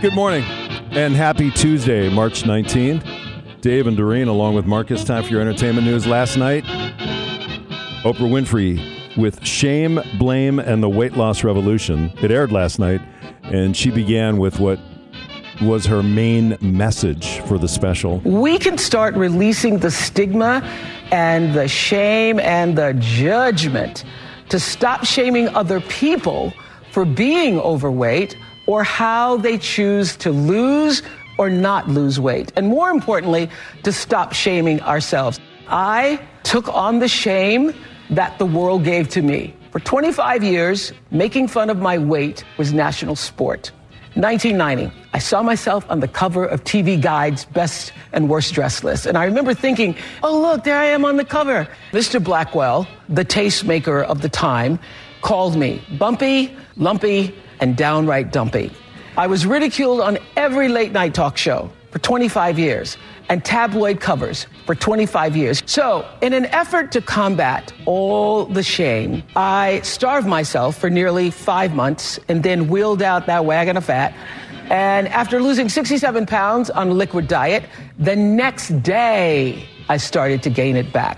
Good morning and happy Tuesday, March 19th. Dave and Doreen along with Marcus. Time for your entertainment news. Last night, Oprah Winfrey with Shame, Blame, and the Weight Loss Revolution. It aired last night, and she began with what was her main message for the special. We can start releasing the stigma and the shame and the judgment to stop shaming other people for being overweight or how they choose to lose or not lose weight. And more importantly, to stop shaming ourselves. I took on the shame that the world gave to me. For 25 years, making fun of my weight was national sport. 1990, I saw myself on the cover of TV Guide's best and worst dress list. And I remember thinking, oh, look, there I am on the cover. Mr. Blackwell, the tastemaker of the time, called me bumpy, lumpy, and downright dumpy. I was ridiculed on every late night talk show for 25 years and tabloid covers for 25 years. So, in an effort to combat all the shame, I starved myself for nearly 5 months and then wheeled out that wagon of fat. And after losing 67 pounds on a liquid diet, the next day I started to gain it back.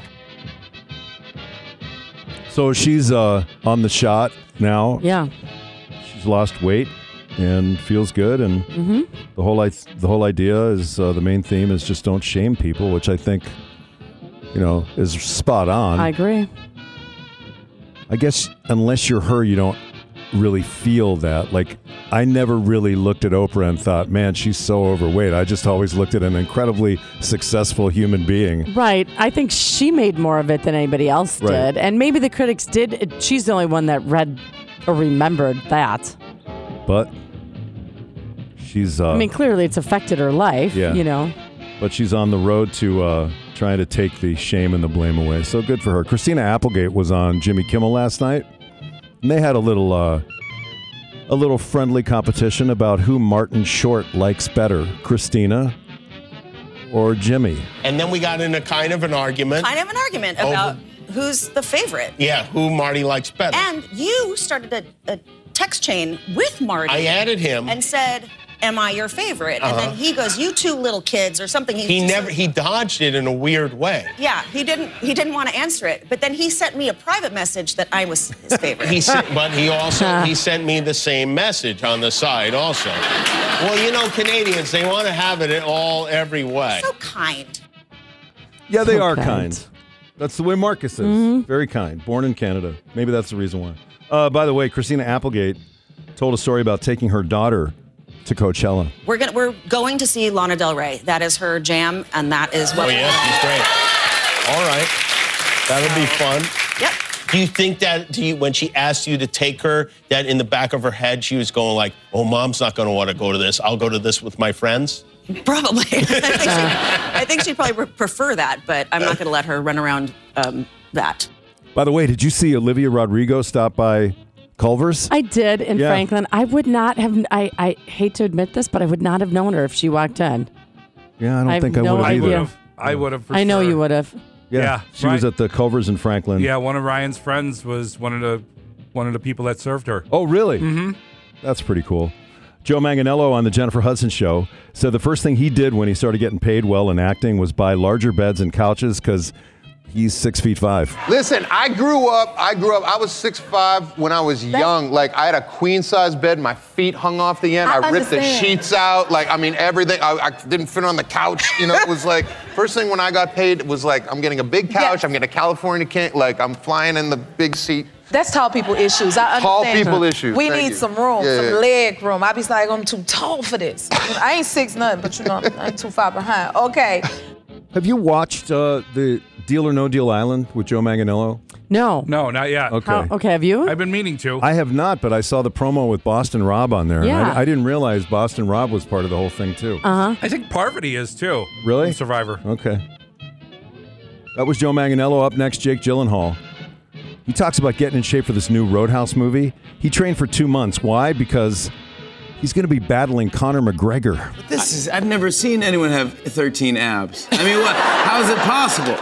So she's on the shot now. Yeah. She's lost weight and feels good. And the whole idea is the main theme is just don't shame people, which I think, is spot on. I agree. I guess unless you're her, you don't really feel that. Like, I never really looked at Oprah and thought, man, she's so overweight. I just always looked at an incredibly successful human being. Right. I think she made more of it than anybody else did. Right. And maybe the critics did. She's the only one that read or remembered that. But she's... clearly it's affected her life, Yeah. But she's on the road to trying to take the shame and the blame away. So good for her. Christina Applegate was on Jimmy Kimmel last night, and they had a little friendly competition about who Martin Short likes better, Christina or Jimmy. And then we got in a kind of an argument about who's the favorite. Yeah, who Marty likes better. And you started a text chain with Marty. I added him. And said, am I your favorite? And then he goes, you two little kids or something. He dodged it in a weird way. Yeah, he didn't want to answer it. But then he sent me a private message that I was his favorite. He sent me the same message on the side also. Well, Canadians, they want to have it all every way. So kind. Yeah, they are kind. That's the way Marcus is. Very kind. Born in Canada. Maybe that's the reason why. By the way, Christina Applegate told a story about taking her daughter to Coachella. We're going to see Lana Del Rey. That is her jam, and that is what. Oh yeah, she's great. All right, that'll be fun. Yep. Do you think that when she asked you to take her, that in the back of her head she was going like, "Oh, Mom's not going to want to go to this. I'll go to this with my friends." Probably. I think she'd probably prefer that, but I'm not going to let her run around that. By the way, did you see Olivia Rodrigo stop by Culver's? I did in Franklin. I would not have, I hate to admit this, but I would not have known her if she walked in. Yeah, I don't think I would have either. I would have. I know you would have. Yeah, she was at the Culver's in Franklin. Yeah, one of Ryan's friends was one of the people that served her. Oh, really? Mm-hmm. That's pretty cool. Joe Manganiello on the Jennifer Hudson Show said the first thing he did when he started getting paid well in acting was buy larger beds and couches because he's 6'5". Listen, I grew up, I was 6'5" when I was young. Like, I had a queen size bed, my feet hung off the end. I ripped the sheets out, everything. I didn't fit on the couch, It was like, first thing when I got paid, it was like, I'm getting a big couch, I'm getting a California king, I'm flying in the big seat. That's tall people issues. I understand. Tall people issues. We need some room, some leg room. I be like, I'm too tall for this. I ain't 6 nothing, but I ain't too far behind. Okay. Have you watched the Deal or No Deal Island with Joe Manganiello? No, not yet. Okay. Okay, have you? I've been meaning to. I have not, but I saw the promo with Boston Rob on there. Yeah. And I didn't realize Boston Rob was part of the whole thing, too. I think Parvati is, too. Really? From Survivor. Okay. That was Joe Manganiello. Up next, Jake Gyllenhaal. He talks about getting in shape for this new Roadhouse movie. He trained for 2 months. Why? Because he's going to be battling Conor McGregor. I've never seen anyone have 13 abs. I mean, how is it possible?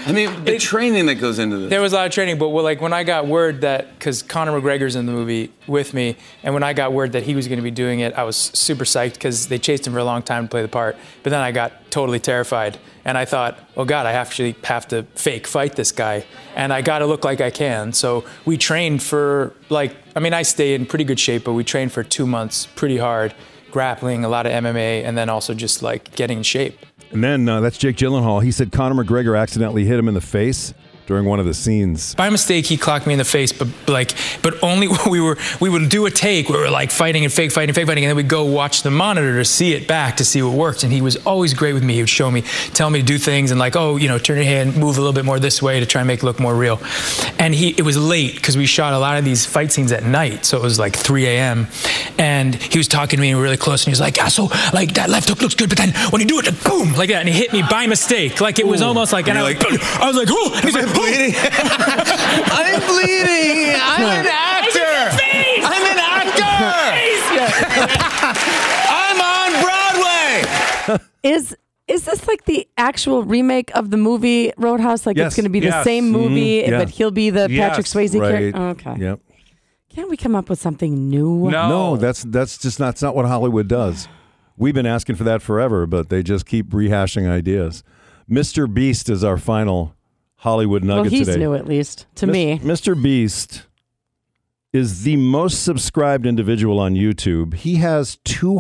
I mean, the training that goes into this. There was a lot of training, but when I got word that, because Conor McGregor's in the movie with me, and when I got word that he was going to be doing it, I was super psyched because they chased him for a long time to play the part. But then I got totally terrified, and I thought, oh God, I actually have to fake fight this guy, and I got to look like I can. So we trained for I stay in pretty good shape, but we trained for 2 months pretty hard, grappling, a lot of MMA, and then also just getting in shape. And then that's Jake Gyllenhaal. He said Conor McGregor accidentally hit him in the face during one of the scenes. By mistake, he clocked me in the face, but only when we would do a take where we're fighting and fake fighting, and then we'd go watch the monitor to see it back, to see what worked. And he was always great with me. He would show me, tell me to do things and turn your head, move a little bit more this way to try and make it look more real. And it was late because we shot a lot of these fight scenes at night, so it was 3 a.m. And he was talking to me really close, and he was like, so that left hook looks good, but then when you do it, boom, like that, and he hit me by mistake. It was almost like, and I was like, oh, and he's like, bleeding. I'm bleeding. I'm an actor. I'm an actor. I'm on Broadway. Is this the actual remake of the movie Roadhouse? Yes. It's going to be the same movie, but he'll be the Patrick Swayze character? Oh, okay. Yep. Can't we come up with something new? No, that's just not what Hollywood does. We've been asking for that forever, but they just keep rehashing ideas. Mr. Beast is our final Hollywood nugget today. Well, he's new, at least, to me. Mr. Beast is the most subscribed individual on YouTube. He has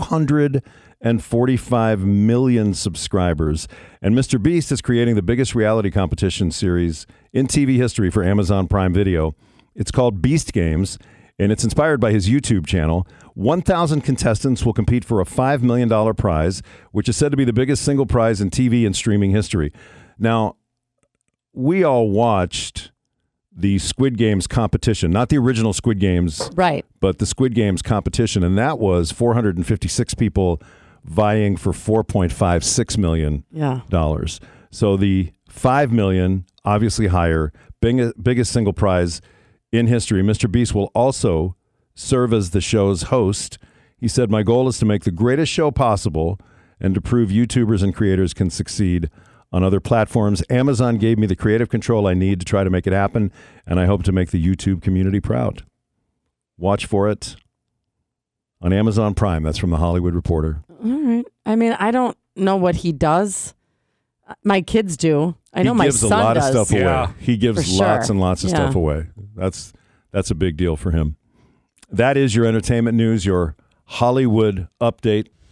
245 million subscribers. And Mr. Beast is creating the biggest reality competition series in TV history for Amazon Prime Video. It's called Beast Games, and it's inspired by his YouTube channel. 1,000 contestants will compete for a $5 million prize, which is said to be the biggest single prize in TV and streaming history. Now, we all watched the Squid Games competition, not the original Squid Games, right? But the Squid Games competition, and that was 456 people vying for $4.56 million. Yeah. So the $5 million, obviously higher, biggest single prize in history. Mr. Beast will also serve as the show's host. He said, "My goal is to make the greatest show possible and to prove YouTubers and creators can succeed on other platforms. Amazon gave me the creative control I need to try to make it happen, and I hope to make the YouTube community proud." Watch for it on Amazon Prime. That's from The Hollywood Reporter. All right. I don't know what he does. My kids do. I know my son does. He gives a lot of stuff away. He gives lots and lots of Yeah. stuff away. That's a big deal for him. That is your entertainment news, your Hollywood update.